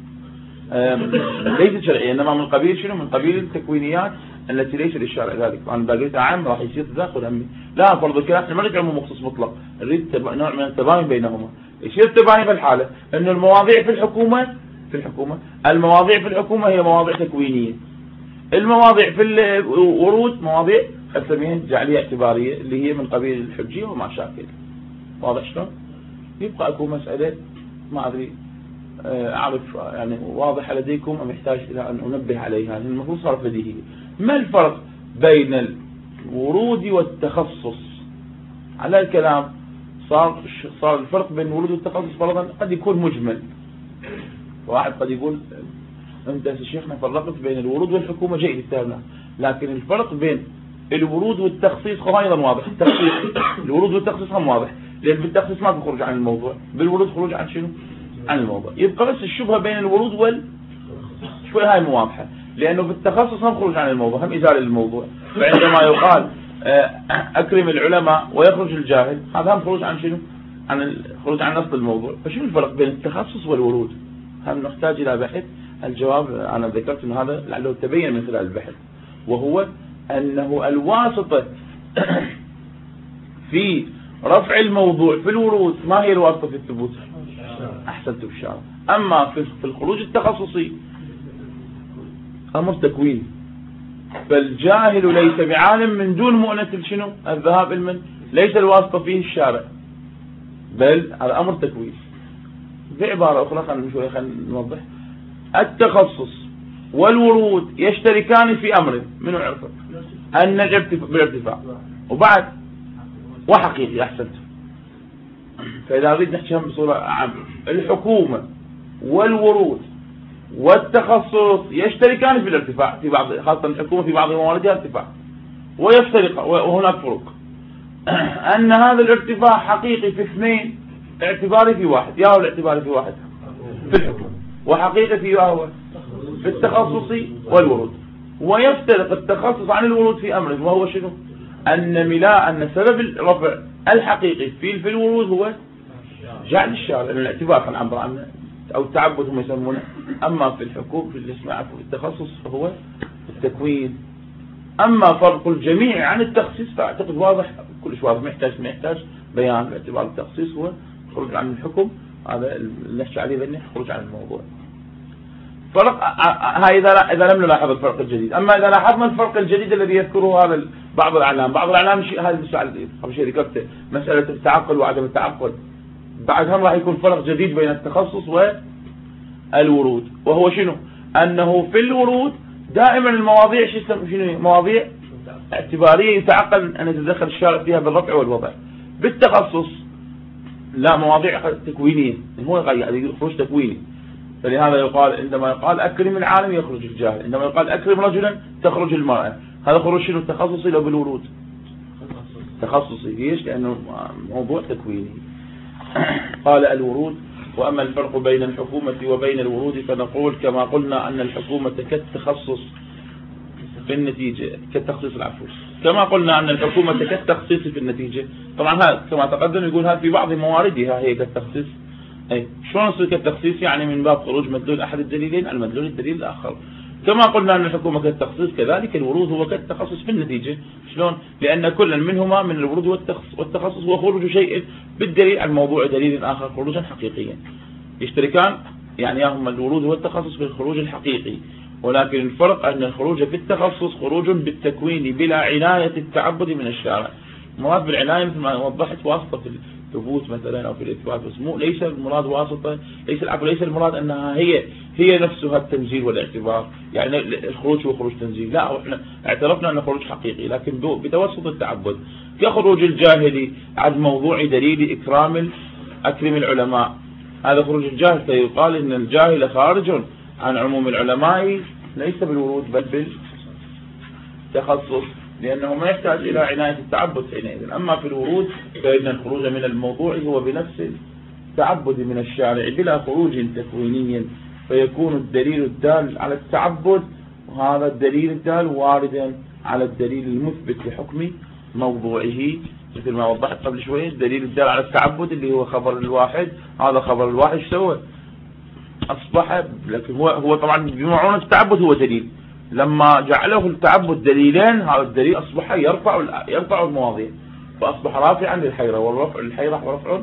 ليست شرعية، إنما من قبيل شنو؟ من قبيل التكوينيات التي ليس للشارع ذلك. أنا بقيت عام راح يصير تداخل همي، لا فرض الكلام احنا ما نريد عموم مخصوص مطلق، نريد نوع من التباين بينهما. يصير تباين في الحالة إنه المواضيع في الحكومة المواضيع في الحكومة هي مواضيع تكوينية، المواضيع في الورود مواضيع نسميها جعلية اعتبارية اللي هي من قبيل الحجية وما شاكل. واضح شلون؟ يبقى اكو مسألة ما ادري اعرف يعني واضحة لديكم ام يحتاج الى ان انبه عليها، لان المفروض صارت بديهية. ما الفرق بين الورود والتخصص؟ على الكلام صار الفرق بين الورود والتخصص فرضا قد يكون مجمل، واحد قد يقول انت يا شيخنا فرقت بين الورود والحكومة، جيد التهمنا، لكن الفرق بين الورود والتخصيص ايضا واضح. الورود والتخصيص هم واضح، لأن بالتخصيص ما تخرج عن الموضوع، بالورود خروج عن شنو؟ عن الموضوع. يبقى بس الشبهة بين الورود شوي هاي مو واضحة، لأنه بالتخصص هم خروج عن الموضوع، هم إزالة للموضوع. فعندما يقال أكرم العلماء ويخرج الجاهل، هذا هم خروج عن شنو؟ خروج عن نص الموضوع. فشنو الفرق بين التخصص والورود؟ هم نحتاج إلى بحث. الجواب أنا ذكرت أنه هذا لعله تبين من خلال البحث، وهو أنه الواسطة في رفع الموضوع في الورود ما هي الواسطة في الثبوت؟ أحسنت بالشارع. أما في الخروج التخصصي أمر تكوين، فالجاهل ليس بعالم من دون مؤنة شنو؟ الذهاب المن، ليس الواسطة فيه الشارع، بل هذا أمر تكوين. بعبارة أخرى خلينا نوضح، التخصص والورود يشتركان في أمر منو عرفه؟ أن بالارتفاع وبعد وحقيقي. أحسنت. فإذا أريد نحكي بصورة عامة، الحكومة والورود والتخصص يشتركان في الارتفاع في بعض، خاصة الحكومة في بعض مواردها ارتفاع، ويفترق وهناك فروق. أن هذا الارتفاع حقيقي في اثنين، اعتباري في واحد، يا هو الاعتباري في واحد في الحكومة، وحقيقي في هو في التخصصي والورود. ويفترق التخصص عن الورود في أمر، وهو شنو؟ أن سبب الرفع الحقيقي في الورود هو جعل الشارع، لأن الاعتبار كان عبر عنه أو التعبد هم يسمونه. أما في الحكومة في الاسم في التخصص فهو التكوين. أما فرق الجميع عن التخصيص فأعتقد واضح، كلش واضح، ما يحتاج بيان باعتبار التخصيص هو خروج عن الحكم، هذا اللي نحكي عليه ذني خروج عن الموضوع. فرق هاي إذا لم نلاحظ الفرق الجديد. أما إذا لاحظنا الفرق الجديد الذي يذكره هذا بعض الأعلام، هذا السؤال قبل شيء ذكرته، مسألة التعقل وعدم التعقل، بعد هم راح يكون فرق جديد بين التخصص والورود، وهو شنو؟ أنه في الورود دائما المواضيع شنو؟ مواضيع اعتبارية يتعقل أن يتدخل الشارع فيها بالرفع والوضع. بالتخصص لا، مواضيع تكوينية، هو خروج تكويني. فلهذا يقال عندما يقال أكرم العالم يخرج الجاهل، عندما يقال أكرم رجلا تخرج المرأة. هذا خروج شنو؟ تخصصي لو بالورود تخصصي. ليش؟ لأنه موضوع تكويني. قال الورود. وأما الفرق بين الحكومة وبين الورود فنقول كما قلنا أن الحكومة كالتخصص في النتيجة، كالتخصيص العفو، كما قلنا أن الحكومة كالتخصيص في النتيجة. طبعا هذا كما تقدم يقول هذا في بعض مواردها هي كالتخصيص. أي شلون يصير كالتخصيص؟ يعني من باب خروج مدلول أحد الدليلين على مدلول الدليل الآخر. كما قلنا أن الحكومة كالتخصيص كذلك الورود هو كالتخصص في النتيجة. شلون؟ لأن كل منهما من الورود والتخصص هو خروج شيء بالدليل عن موضوع دليل آخر خروجا حقيقيا. يشتركان يعني هما الورود والتخصص في الخروج الحقيقي، ولكن الفرق أن الخروج في التخصص خروج بالتكوين بلا عناية التعبد من الشارع. المراد بالعناية مثل ما وضحت واسطة في الثبوت مثلا أو في الإثبات، بس مو ليس المراد واسطة، ليس المراد أنها هي نفسها التنزيل والاعتبار، يعني الخروج هو خروج تنزيل، لا، احنا اعترفنا أنه خروج حقيقي لكن بتوسط التعبد، كخروج الجاهل عن موضوع دليل أكرم العلماء. هذا خروج الجاهل، فيقال إن الجاهل خارج عن عموم العلماء ليس بالورود بل بالتخصص، لأنه ما يحتاج إلى عناية التعبد حينئذ. أما في الورود فإن الخروج من الموضوع هو بنفس التعبد من الشارع بلا خروج تكويني، فيكون الدليل الدال على التعبد وهذا الدليل الدال واردا على الدليل المثبت لحكم موضوعه، مثل ما وضحت قبل شوية. الدليل الدال على التعبد اللي هو خبر الواحد، هذا خبر الواحد سوى أصبح، لكن هو طبعا بمعونة التعبد هو دليل، لما جعله التعبد دليلين هذا الدليل أصبح يرفع المواضيع، فأصبح رافعا للحيرة، والرفع للحيرة رفع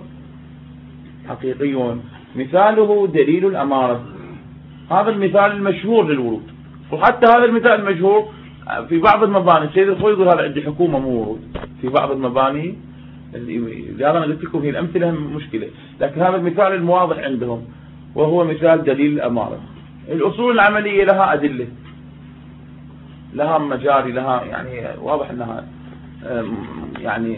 حقيقي. مثاله دليل الأمارة، هذا المثال المشهور للورود، وحتى هذا المثال المشهور في بعض المباني السيد الخوي يقول هذا عندي حكومة مو ورود، في بعض المباني اللي أنا قلت لكم هي الأمثلة مشكلة، لكن هذا المثال المواضح عندهم وهو مثال دليل الأمارة. الأصول العملية لها أدلة، لها مجاري، لها يعني واضح أنها يعني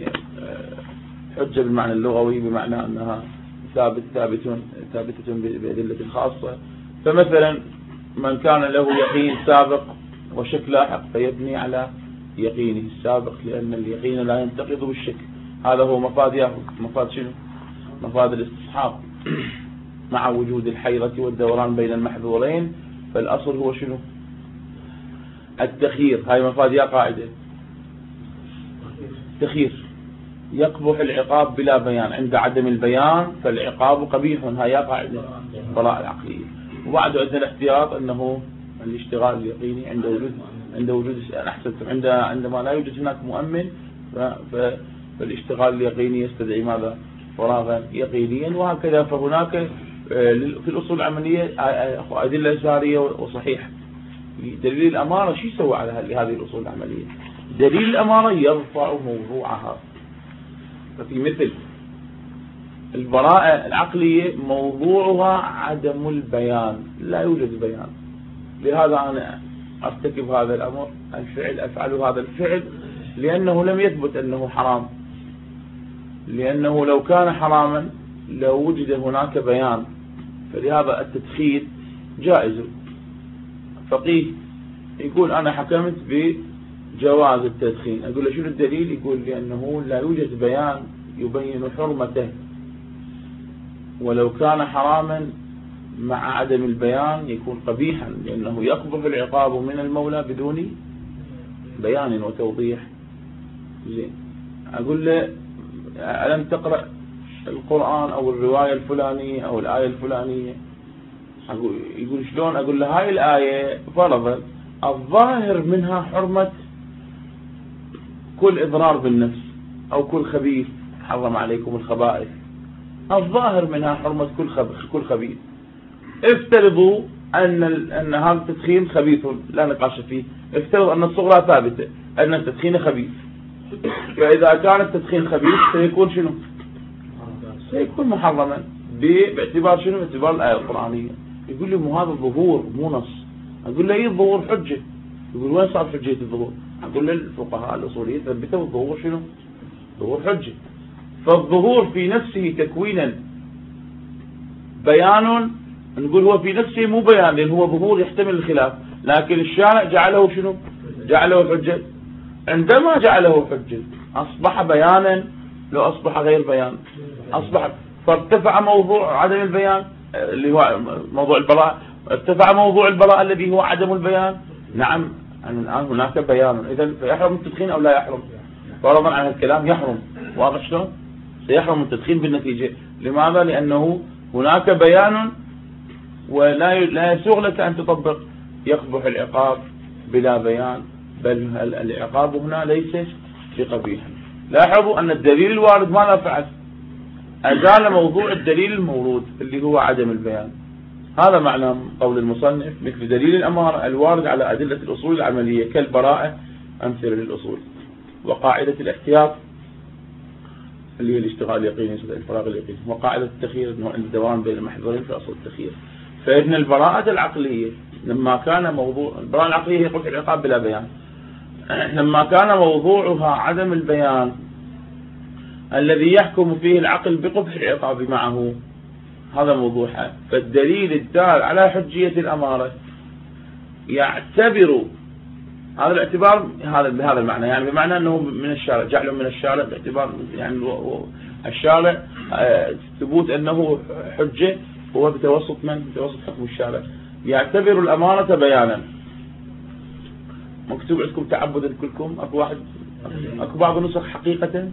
حجة بالمعنى اللغوي، بمعنى أنها ثابتة بأدلة خاصة. فمثلا من كان له يقين سابق وشك لاحق فيبني على يقينه السابق، لأن اليقين لا ينتقض بالشك. هذا هو مفاد شنو؟ مفاد الاستصحاب مع وجود الحيرة والدوران بين المحذورين، فالأصل هو شنو؟ التخيير. هاي مفاد يا قاعدة تخيير، يقبح العقاب بلا بيان، عند عدم البيان فالعقاب قبيح، هاي قاعدة براءة العقلية. وبعد عندنا الاحتياط أنه الاشتغال اليقيني عند وجود عندما لا يوجد هناك مؤمن فالاشتغال اليقيني يستدعي ماذا؟ فراغا يقينيا. وهكذا فهناك في الأصول العملية أدلة سارية وصحيحة. دليل الأمارة شو يسوي على هذه الأصول العملية؟ دليل الأمارة يرفع موضوعها. ففي مثل البراءة العقلية موضوعها عدم البيان، لا يوجد بيان، لهذا أنا أرتكب هذا الأمر الفعل، أفعل هذا الفعل لأنه لم يثبت أنه حرام، لأنه لو كان حراما لو وجد هناك بيان، فلهذا التدخين جائز. فقيه يقول أنا حكمت بجواز التدخين، أقول له شنو الدليل؟ يقول لأنه لا يوجد بيان يبين حرمته، ولو كان حراما مع عدم البيان يكون قبيحا، لأنه يقبح العقاب من المولى بدون بيان وتوضيح. زين، أقول له ألم تقرأ القرآن أو الرواية الفلانية أو الآية الفلانية؟ يقول شلون؟ أقول له هاي الآية فرضا الظاهر منها حرمة كل إضرار بالنفس أو كل خبيث حرم عليكم الخبائث، الظاهر منها حرمة كل خبيث. افترضوا أن هذا التدخين خبيث لا نقاش فيه، افترضوا أن الصغرى ثابتة أن التدخين خبيث، فإذا كان التدخين خبيث سيكون شنو؟ سيكون محرما باعتبار شنو؟ باعتبار الآية القرآنية. يقول لي مو هذا الظهور مو نص. أقول له إيه الظهور حجة؟ يقول وين صار حجة الظهور؟ أقول له الفقهاء الأصوليين ثبتوا الظهور شنو؟ ظهور حجة. فالظهور في نفسه تكوينا بيان، نقول هو في نفسه مو بيان لأن هو ظهور يحتمل الخلاف، لكن الشارع جعله شنو؟ جعله حجة. عندما جعله حجة أصبح بيانا لو أصبح غير بيان أصبح، فارتفع موضوع عدم البيان اللي هو موضوع البراءة، ارتفع موضوع البراءة الذي هو عدم البيان. نعم الآن هناك بيان، إذن يحرم التدخين أو لا يحرم؟ فرضا عن الكلام يحرم، واضح شلون؟ سيحرم التدخين بالنتيجة. لماذا؟ لأنه هناك بيان ولا يسوغ لك أن تطبق. يقبح العقاب بلا بيان، بل العقاب هنا ليس بقبيح. لاحظوا أن الدليل الوارد ماذا فعل؟ أزال موضوع الدليل المورود اللي هو عدم البيان. هذا معنى قول المصنف مثل دليل الأمارة الوارد على أدلة الأصول العملية كالبراءة أمثلة للأصول، وقاعدة الاحتياط اللي هي الاشتغال اليقيني الفراغ اليقيني، وقاعدة التخيير أنه الدوام بين المحذورين في أصل التخيير. فإن البراءة العقلية لما كان موضوع البراءة العقلية هي قبح العقاب بلا بيان، لما كان موضوعها عدم البيان الذي يحكم فيه العقل بقبح العقاب معه، هذا موضوعها. فالدليل الدال على حجية الأمارة يعتبر هذا الاعتبار بهذا المعنى، يعني بمعنى أنه من الشارع، جعله من الشارع باعتبار يعني الشارع ثبوت أنه حجة هو بتوسط حكم الشارع. يعتبر الأمارة بيانا. مكتوب عندكم تعبدا كلكم؟ أكو بعض النسخ حقيقة،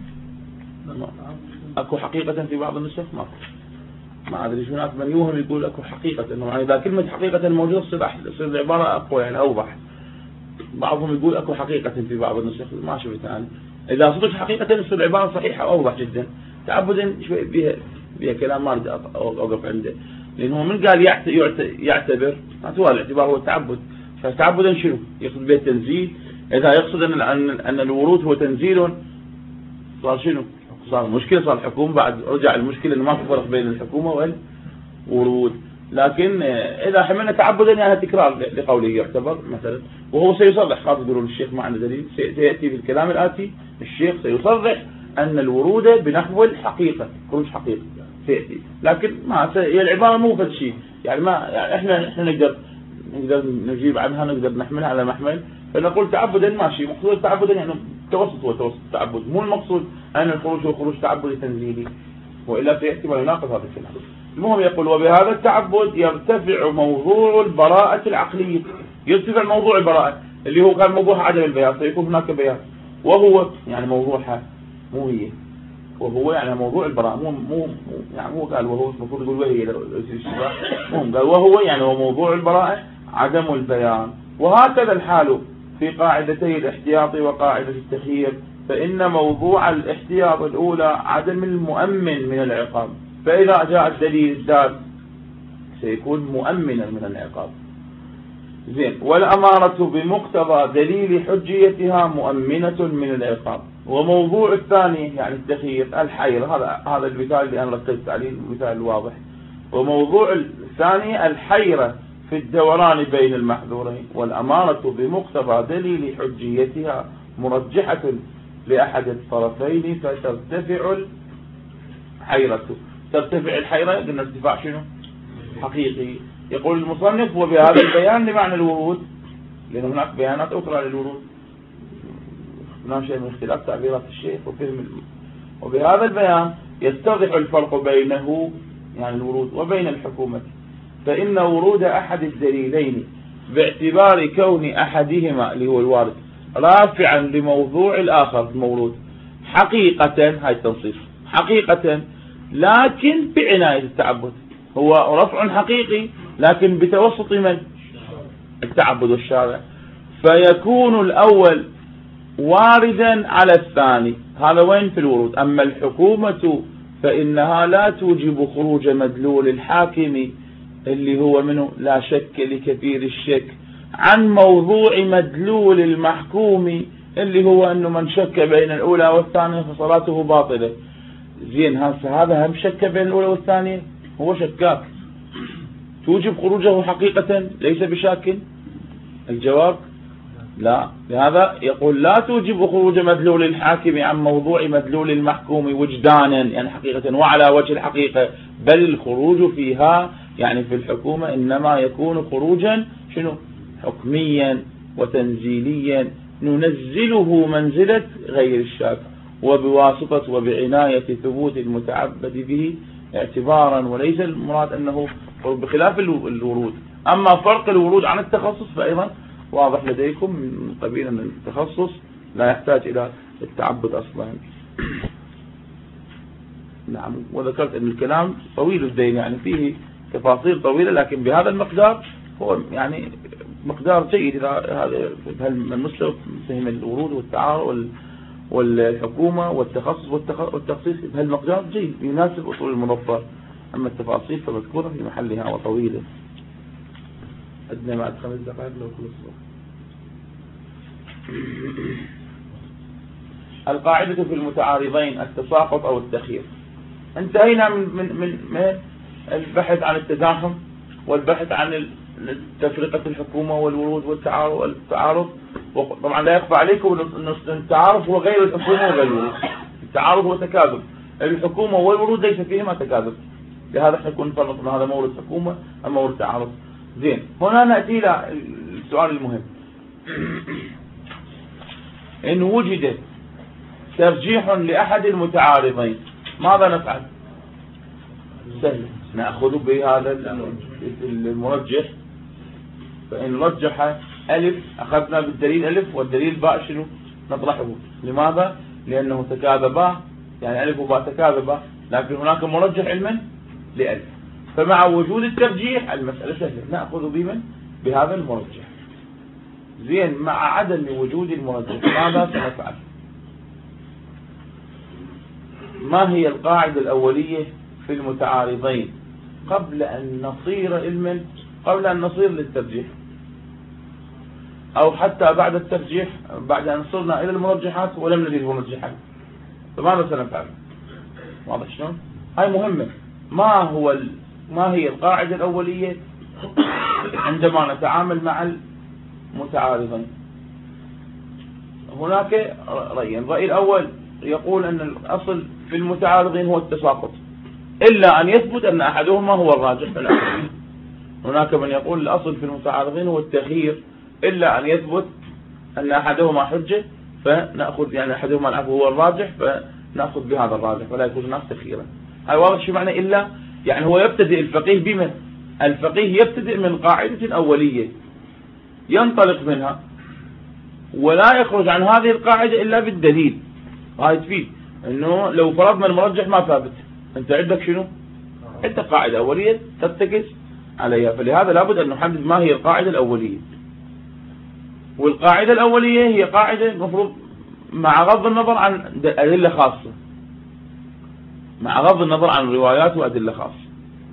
أكو حقيقة في بعض النسخ ما أدري شو. هناك من يوهم يقول أكو حقيقة، إنه يعني إذا كلمة حقيقة موجودة تصير العبارة أقوى يعني أوضح. بعضهم يقول أكو حقيقة في بعض النسخ، ما شفت أنا. إذا صدق حقيقة تصير العبارة صحيحة أوضح جدا. تعبدا شوي بها كلام ما أريد أوقف عنده، لأنه من قال يعتبر هو الاعتبار هو التعبد. فتعبدا شنو؟ يقصد به التنزيل. إذا يقصد أن الورود هو تنزيل صار شنو؟ صار مشكلة، صار الحكومة بعد رجع المشكلة أنه ما في فرق بين الحكومة والورود. لكن إذا حملنا تعبدا يعني تكرار لقوله يعتبر مثلا، وهو سيصرح. خاطر يقولون الشيخ ما عنده دليل، سيأتي في الكلام الآتي الشيخ سيصرح أن الورود بنحو الحقيقة خروج حقيقة سيأتي. لكن ما هي العبارة مو فد شيء يعني، ما يعني احنا نقدر نجيب عنها، نقدر نحملها على محمل، فنقول تعبدا ماشي. مقصود تعبدا يعني توسط، هو توسط التعبد، مو المقصود أن الخروج هو خروج تعبدي تنزيلي، وإلا سيأتي ما يناقض هذا الكلام. المهم يقول وبهذا التعبد يرتفع موضوع البراءة العقلية. يرتفع موضوع البراءة اللي هو كان موضوعها عدم البيان، سيكون هناك بيان، وهو يعني موضوعها مو هي، وهو يعني موضوع البراءة مو يعني هو قال وهو المفروض يقول وهي مو قال وهو يعني هو موضوع البراءة عدم البيان. وهكذا الحال في قاعدتي الاحتياط وقاعدة التخيير، فإن موضوع الاحتياط الأولى عدم المؤمن من العقاب، فإذا جاء الدليل الدال سيكون مؤمنا من العقاب. زين. والأمارة بمقتضى دليل حجيتها مؤمنة من العقاب. وموضوع الثاني يعني التخيير الحير، هذا المثال اللي أنا ركزت عليه المثال الواضح. وموضوع الثاني الحيرة في الدوران بين المحذورين. والأمارة بمقتضى دليل حجيتها مرجحة لأحد الطرفين فترتفع الحيرة. ترتفع الحيرة، قلنا ارتفاع شنو؟ حقيقي. يقول المصنف وبهذا البيان لمعنى الورود، لأن هناك بيانات أخرى للورود، هناك شيء من اختلاف تعبيرات الشيخ وفهم. وبهذا البيان يتضح الفرق بينه يعني الورود وبين الحكومة، فإن ورود أحد الدليلين باعتبار كون أحدهما اللي هو الوارد رافعا لموضوع الآخر المورود حقيقة، هاي التنصيص حقيقة، لكن بعناية التعبد. هو رفع حقيقي لكن بتوسط من؟ التعبد والشارع. فيكون الأول واردا على الثاني، هذا وين في الورود. أما الحكومة فإنها لا توجب خروج مدلول الحاكم اللي هو منه لا شك لكثير الشك عن موضوع مدلول المحكوم اللي هو أنه من شك بين الأولى والثانية فصلاته باطلة. زين هذا هم شك بين الأولى والثانية، هو شكاك، توجب خروجه حقيقة ليس بشاك؟ الجواب لا. لهذا يقول لا توجب خروج مدلول الحاكم عن موضوع مدلول المحكوم وجدانا يعني حقيقة وعلى وجه الحقيقة، بل الخروج فيها يعني في الحكومة إنما يكون خروجا شنو حكميا وتنزيليا ننزله منزلة غير الشاك وبواسطة وبعناية ثبوت المتعبد به اعتبارا، وليس المراد أنه بخلاف الورود. أما فرق الورود عن التخصص فأيضا واضح لديكم من قبيل أن التخصص لا يحتاج إلى التعبد أصلا. نعم. وذكرت أن الكلام طويل الدين يعني فيه تفاصيل طويلة، لكن بهذا المقدار هو يعني مقدار جيد. هذا المسلم فهم الورود والتعارض والحكومة والتخصص والتخصيص بهالمقدار جيد يناسب أصول المظفر. أما التفاصيل فمذكورة في محلها وطويلة. أدنى بعد 5 دقائق لو خلص. القاعدة في المتعارضين التساقط أو التخيير. انتهينا من البحث عن التزاحم والبحث عن تفرقة الحكومة والورود والتعارض. طبعا لا يخفى عليكم أن التعارض هو غير الحكومة وغير الورود. التعارض هو تكاذب، الحكومة والورود ليس فيهما تكاذب. لهذا احنا نكون نفرق هذا مورد حكومة أم مورد تعارض. زين، هنا نأتي إلى السؤال المهم. إن وجد ترجيح لأحد المتعارضين ماذا نفعل؟ سهل، نأخذ بهذا المرجح. فإن رجح ألف أخذنا بالدليل ألف والدليل باء شنو؟ نطرحه. لماذا؟ لأنه تكاذبا، يعني ألف وباء تكاذبا، لكن هناك مرجح علما لألف. فمع وجود الترجيح المسألة سهلة، نأخذ بمن؟ بهذا المرجح. زين، مع عدم وجود المرجح ماذا سنفعل؟ ما هي القاعدة الأولية في المتعارضين قبل أن نصير علما، قبل أن نصير للترجيح، أو حتى بعد الترجيح، بعد أن صرنا إلى المرجحات ولم نجد مرجحا، فماذا سنفعل؟ واضح شلون؟ هاي مهمة. ما هي القاعدة الأولية عندما نتعامل مع المتعارضين؟ هناك رأيين. الرأي الأول يقول أن الأصل في المتعارضين هو التساقط إلا أن يثبت أن أحدهما هو الراجح في الآخر. هناك من يقول الأصل في المتعارضين هو التخيير إلا أن يثبت أن أحدهما حجة فنأخذ، يعني أحدهما العفو هو الراجح فنأخذ بهذا الراجح ولا يكون هناك تخييرا. هاي واضح شو معنى إلا؟ يعني هو يبتدئ الفقيه بمن؟ الفقيه يبتدئ من قاعدة أولية ينطلق منها ولا يخرج عن هذه القاعدة إلا بالدليل. هاي تفيد أنه لو فرضنا المرجح ما ثابت، أنت عندك شنو؟ عندك قاعدة أولية تتكس عليها. فلهذا لابد أن نحدد ما هي القاعدة الأولية. والقاعدة الأولية هي قاعدة مفروض مع غض النظر عن أدلة خاصة، مع غض النظر عن روايات وأدلة خاصة.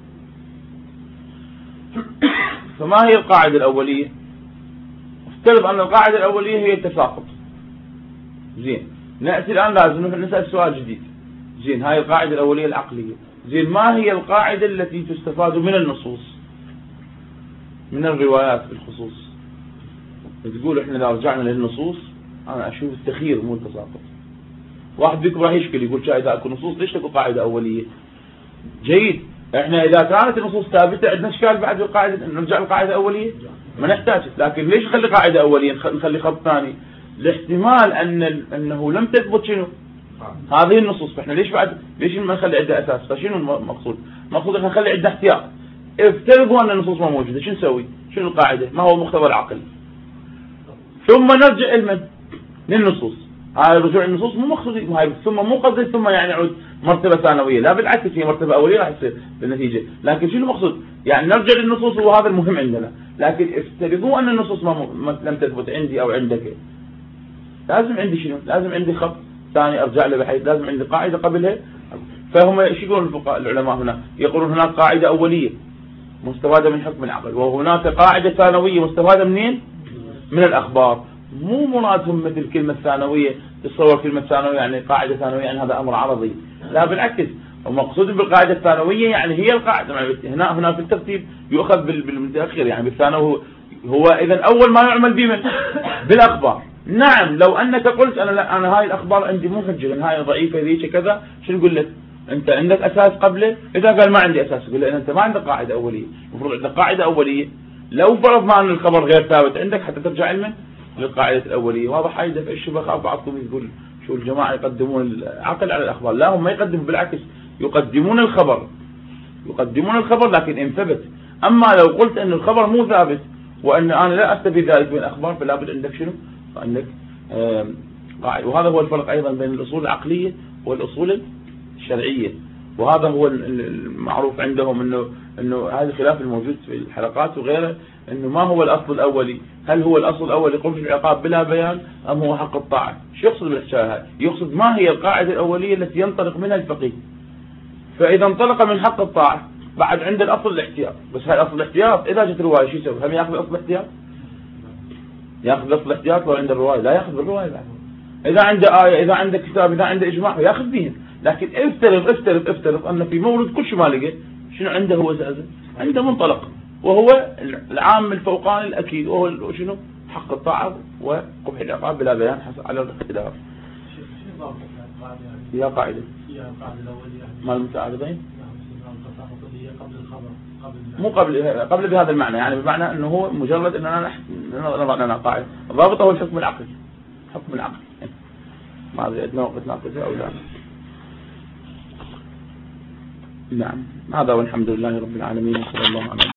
فما هي القاعدة الأولية؟ افترض أن القاعدة الأولية هي التساقط. زين، نأتي الآن لازم نسأل سؤال جديد. زين، هاي القاعدة الأولية العقلية. زين، ما هي القاعدة التي تستفاد من النصوص، من الروايات بالخصوص؟ تقول احنا لو رجعنا للنصوص انا اشوف التخيير مو التساقط. واحد بيكم راح يشكل يقول اذا اكو نصوص ليش تكون قاعده اوليه؟ جيد، احنا اذا كانت النصوص ثابته عندنا اشكال بعد القاعده نرجع للقاعده الاوليه؟ ما نحتاج. لكن ليش نخلي قاعده اوليه، نخلي خط ثاني؟ لاحتمال انه لم تثبت شنو؟ هذه النصوص. فاحنا ليش ما نخلي عندها اساس؟ فشنو المقصود؟ المقصود احنا نخلي عندنا احتياط. افترضوا ان النصوص ما موجوده، شو نسوي؟ شنو القاعده؟ ما هو مقتضى العقل؟ ثم نرجع للنصوص. هاي رجوع النصوص مو مقصود، ثم مو قصدي ثم يعني يعود مرتبة ثانوية، لا بالعكس هي مرتبة أولية راح تصير بالنتيجة. لكن شنو المقصود؟ يعني نرجع للنصوص وهذا المهم عندنا. لكن افترضوا أن النصوص لم تثبت عندي أو عندك، لازم عندي شنو؟ لازم عندي خط الثاني أرجع له بحيث لازم عندي قاعدة قبلها. فهم ايش يقولون الفقهاء العلماء هنا؟ يقولون هناك قاعدة أولية مستفادة من حكم العقل، وهناك قاعدة ثانوية مستفادة منين؟ من الأخبار. مو مرادهم مثل كلمة ثانوية، تصور كلمة ثانوية يعني قاعدة ثانوية يعني هذا أمر عرضي، لا بالعكس، ومقصود بالقاعدة الثانوية يعني هي القاعدة. هنا في الترتيب يؤخذ بالمتأخر، يعني بالثانوي هو إذا أول ما يعمل به من بالأخبار. نعم لو أنك قلت أنا هاي الأخبار عندي مو حجة، هاي ضعيفة ذيك كذا، شو نقول لك؟ أنت عندك أساس قبله؟ إذا قال ما عندي أساس، يقول له أنت ما عندك قاعدة أولية. المفروض عندك قاعدة أولية، لو فرضنا أن الخبر غير ثابت عندك حتى ترجع علما للقاعدة الأولية. واضح؟ هاي دفع الشبهة. خاف بعضكم يقول شو الجماعة يقدمون العقل على الأخبار. لا، هم ما يقدمون، بالعكس يقدمون الخبر، لكن إن ثبت. أما لو قلت أن الخبر مو ثابت وأن أنا لا أستفيد ذلك من الأخبار، فلا بد عندك شنو؟ عندك قاعدة. وهذا هو الفرق أيضا بين الأصول العقلية والأصول الشرعية. وهذا هو المعروف عندهم انه هذا الخلاف الموجود في الحلقات وغيره، انه ما هو الاصل الاولي؟ هل هو الاصل الاولي قبح العقاب بلا بيان ام هو حق الطاعه؟ شو يقصد بالحكايه هاي؟ يقصد ما هي القاعده الاوليه التي ينطلق منها الفقيه. فاذا انطلق من حق الطاعه بعد عند الاصل الاحتياط، بس هاي الاصل الاحتياط اذا جت روايه شو يسوي؟ هم ياخذ الاصل الاحتياط؟ ياخذ الاصل الاحتياط لو عند الروايه؟ لا ياخذ بالروايه بعد. اذا عنده ايه، اذا عنده كتاب، اذا عنده اجماع ياخذ بهم. لكن افترض ان في مورد كل شيء ما لقى، شنو عنده هو اساسا؟ عنده منطلق وهو العام الفوقاني الاكيد، وهو شنو؟ حق الطاعه وقبح العقاب بلا بيان حسب على الاختلاف. هي قاعده مال المتعارضين، مو قبل بهذا المعنى، يعني بمعنى انه هو مجرد اننا نضع لنا قاعده ضابطه هو الحكم العقلي. حكم العقل ما ادري عندنا وقت ناقصه او لا. نعم، هذا والحمد لله رب العالمين، وصلى الله على